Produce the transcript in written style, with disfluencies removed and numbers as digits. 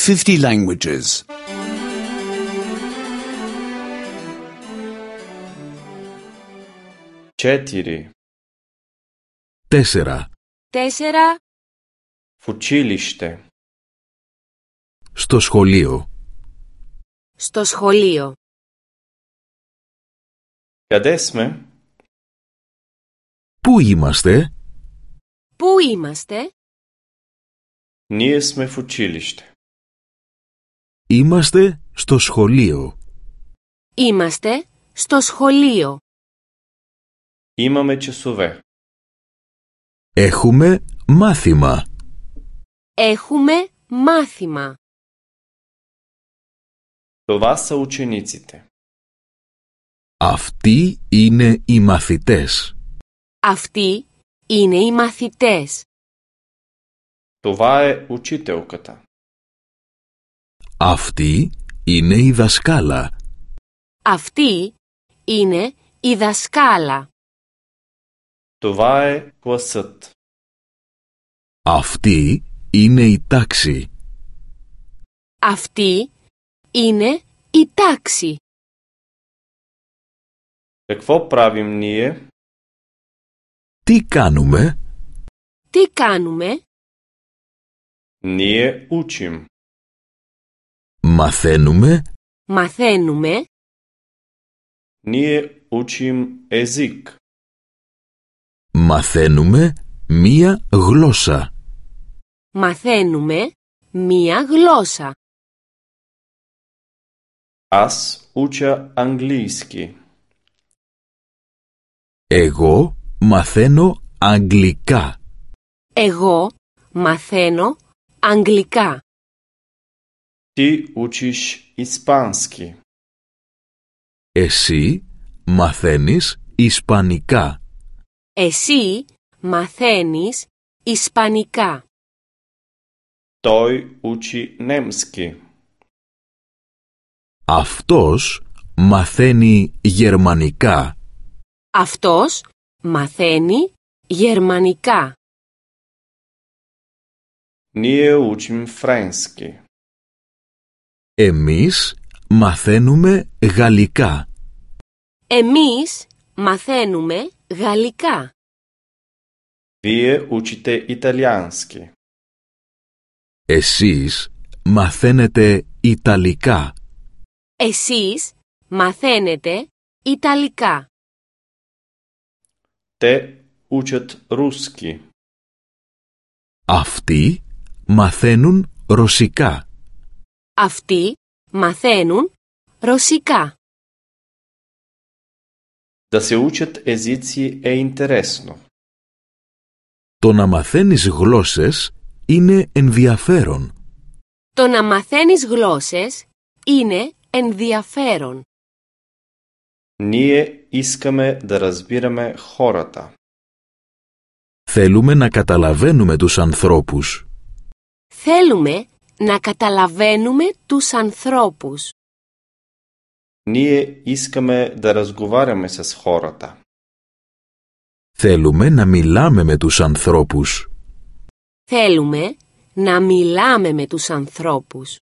50 languages. 4. 4. 4. В училище. Στο σχολείο. Στο σχολείο. Къде сме? Πού είμαστε? Πού είμαστε? Ние сме в училище. Είμαστε στο σχολείο. Είμαστε στο σχολείο. Имаме часове. Έχουμε μάθημα. Έχουμε μάθημα. Това са учениците. Αυτοί είναι οι μαθητές. Αυτοί είναι οι μαθητές. Това е учителката. Αυτή είναι η δασκάλα. Αυτή είναι η δασκάλα. Това е класът. Αυτή είναι η τάξη. Αυτή είναι η τάξη. Какво правим ние? Τι κάνουμε? Τι κάνουμε? Ние учим. Μαθαίνουμε. Μαθαίνουμε. Ние учим език. Μαθαίνουμε μία γλώσσα. Μαθαίνουμε μία γλώσσα. Аз уча английски. Εγώ μαθαίνω αγγλικά. Εγώ μαθαίνω αγγλικά. Ти учиш испански. Εσύ μαθαίνεις ισπανικά. Εσύ μαθαίνεις ισπανικά. Той учи немски. Αυτός μαθαίνει γερμανικά. Αυτός μαθαίνει γερμανικά. Ние учим френски. Εμείς μαθαίνουμε γαλλικά. Εμείς μαθαίνουμε γαλλικά. Вие учите италиански. Εσείς μαθαίνετε ιταλικά. Εσείς μαθαίνετε ιταλικά. Те учат руски. Αυτοί μαθαίνουν ρωσικά. Αυτοί μαθαίνουν ρωσικά. Да се учат езици е интересно. Το να μαθαίνεις γλώσσες είναι ενδιαφέρον. Το να μαθαίνεις γλώσσες είναι ενδιαφέρον. Ние искаме да разбираме хората. Θέλουμε να καταλαβαίνουμε τους ανθρώπους. Θέλουμε να καταλαβαίνουμε τους ανθρώπους. Ние искаме да разговаряме с хората. Θέλουμε να μιλάμε με τους ανθρώπους. Θέλουμε να μιλάμε με τους ανθρώπους.